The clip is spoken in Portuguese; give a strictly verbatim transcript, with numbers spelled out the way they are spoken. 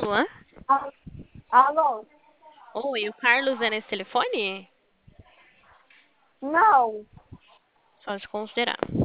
Alô? A- Alô? Oi, o Carlos é nesse telefone? Não. Só se considerar.